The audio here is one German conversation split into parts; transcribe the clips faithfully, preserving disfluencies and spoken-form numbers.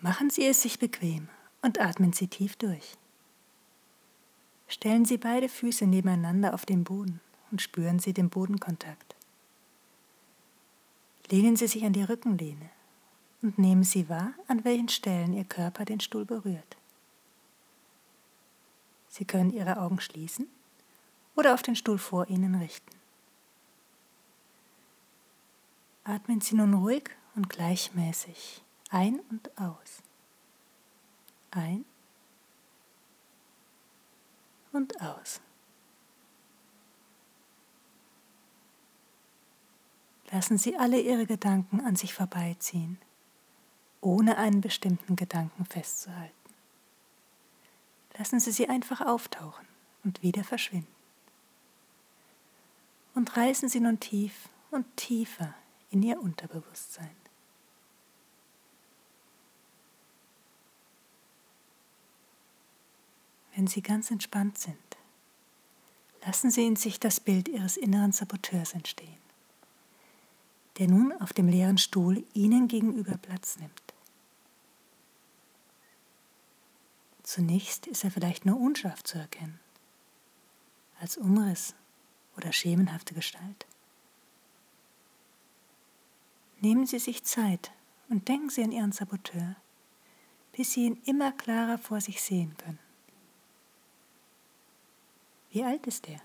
Machen Sie es sich bequem und atmen Sie tief durch. Stellen Sie beide Füße nebeneinander auf den Boden und spüren Sie den Bodenkontakt. Lehnen Sie sich an die Rückenlehne und nehmen Sie wahr, an welchen Stellen Ihr Körper den Stuhl berührt. Sie können Ihre Augen schließen oder auf den Stuhl vor Ihnen richten. Atmen Sie nun ruhig und gleichmäßig ein und aus. Ein und aus. Lassen Sie alle Ihre Gedanken an sich vorbeiziehen, ohne einen bestimmten Gedanken festzuhalten. Lassen Sie sie einfach auftauchen und wieder verschwinden. Und reisen Sie nun tief und tiefer in Ihr Unterbewusstsein. Wenn Sie ganz entspannt sind, lassen Sie in sich das Bild Ihres inneren Saboteurs entstehen, der nun auf dem leeren Stuhl Ihnen gegenüber Platz nimmt. Zunächst ist er vielleicht nur unscharf zu erkennen, als Umriss oder schemenhafte Gestalt. Nehmen Sie sich Zeit und denken Sie an Ihren Saboteur, bis Sie ihn immer klarer vor sich sehen können. Wie alt ist er?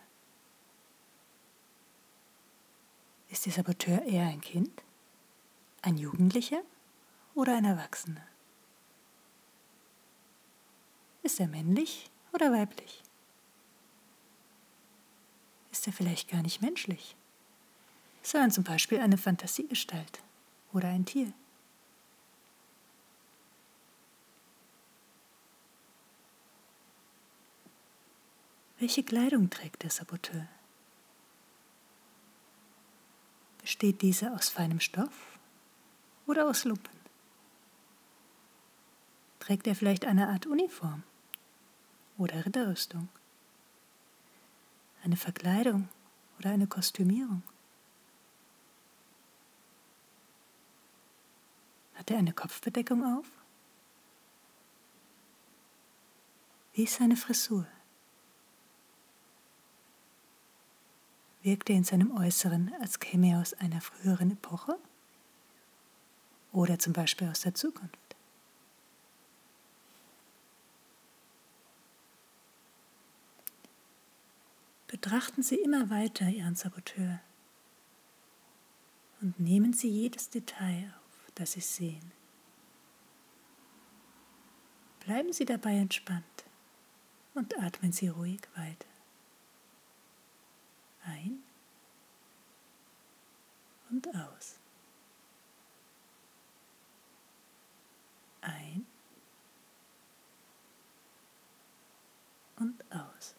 Ist der Saboteur eher ein Kind, ein Jugendlicher oder ein Erwachsener? Ist er männlich oder weiblich? Ist er vielleicht gar nicht menschlich, sondern zum Beispiel eine Fantasiegestalt oder ein Tier? Welche Kleidung trägt der Saboteur? Besteht diese aus feinem Stoff oder aus Lumpen? Trägt er vielleicht eine Art Uniform oder Ritterrüstung? Eine Verkleidung oder eine Kostümierung? Hat er eine Kopfbedeckung auf? Wie ist seine Frisur? Wirkt er in seinem Äußeren, als käme er aus einer früheren Epoche oder zum Beispiel aus der Zukunft? Betrachten Sie immer weiter Ihren Saboteur und nehmen Sie jedes Detail auf, das Sie sehen. Bleiben Sie dabei entspannt und atmen Sie ruhig weiter. Ein und aus. Ein und aus.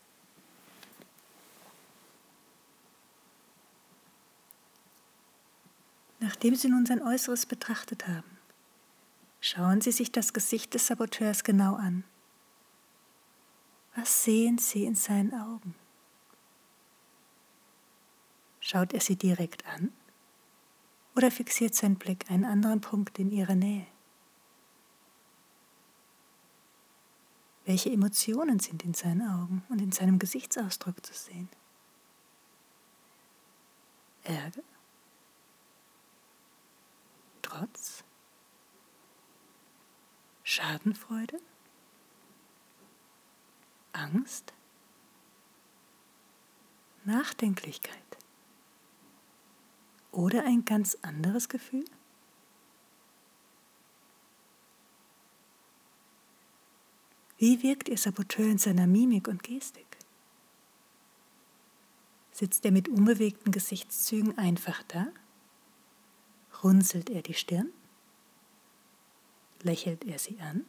Nachdem Sie nun sein Äußeres betrachtet haben, schauen Sie sich das Gesicht des Saboteurs genau an. Was sehen Sie in seinen Augen? Schaut er Sie direkt an oder fixiert sein Blick einen anderen Punkt in Ihrer Nähe? Welche Emotionen sind in seinen Augen und in seinem Gesichtsausdruck zu sehen? Ärger? Trotz? Schadenfreude? Angst? Nachdenklichkeit? Oder ein ganz anderes Gefühl? Wie wirkt Ihr Saboteur in seiner Mimik und Gestik? Sitzt er mit unbewegten Gesichtszügen einfach da? Runzelt er die Stirn? Lächelt er Sie an?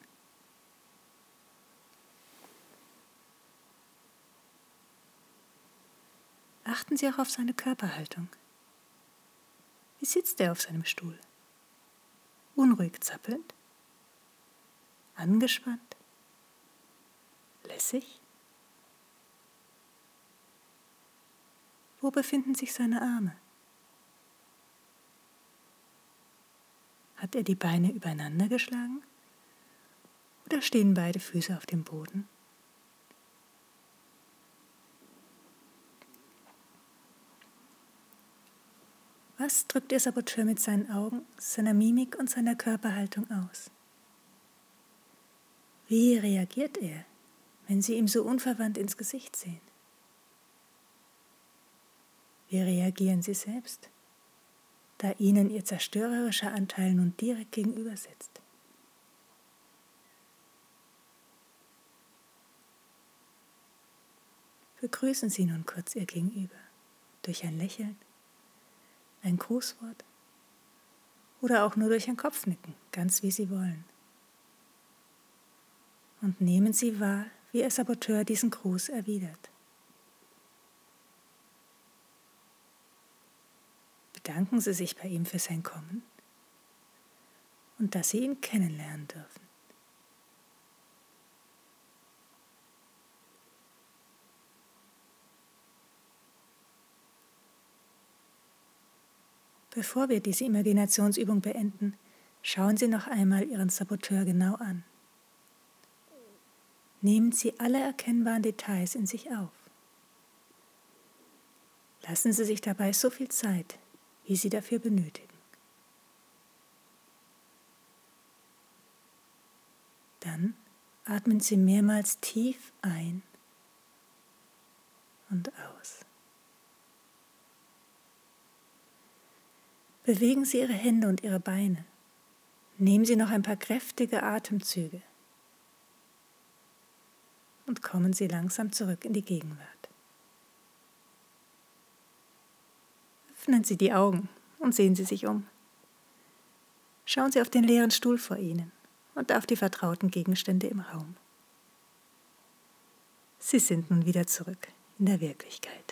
Achten Sie auch auf seine Körperhaltung. Wie sitzt er auf seinem Stuhl? Unruhig zappelnd? Angespannt? Lässig? Wo befinden sich seine Arme? Hat er die Beine übereinander geschlagen Oder stehen beide Füße auf dem Boden? Was drückt Ihr Saboteur mit seinen Augen, seiner Mimik und seiner Körperhaltung aus? Wie reagiert er, wenn Sie ihm so unverwandt ins Gesicht sehen? Wie reagieren Sie selbst, da Ihnen Ihr zerstörerischer Anteil nun direkt gegenüber sitzt? Begrüßen Sie nun kurz Ihr Gegenüber durch ein Lächeln, ein Grußwort oder auch nur durch ein Kopfnicken, ganz wie Sie wollen. Und nehmen Sie wahr, wie Ihr Saboteur diesen Gruß erwidert. Bedanken Sie sich bei ihm für sein Kommen und dass Sie ihn kennenlernen dürfen. Bevor wir diese Imaginationsübung beenden, schauen Sie noch einmal Ihren Saboteur genau an. Nehmen Sie alle erkennbaren Details in sich auf. Lassen Sie sich dabei so viel Zeit, wie Sie dafür benötigen. Dann atmen Sie mehrmals tief ein und aus. Bewegen Sie Ihre Hände und Ihre Beine. Nehmen Sie noch ein paar kräftige Atemzüge und kommen Sie langsam zurück in die Gegenwart. Öffnen Sie die Augen und sehen Sie sich um. Schauen Sie auf den leeren Stuhl vor Ihnen und auf die vertrauten Gegenstände im Raum. Sie sind nun wieder zurück in der Wirklichkeit.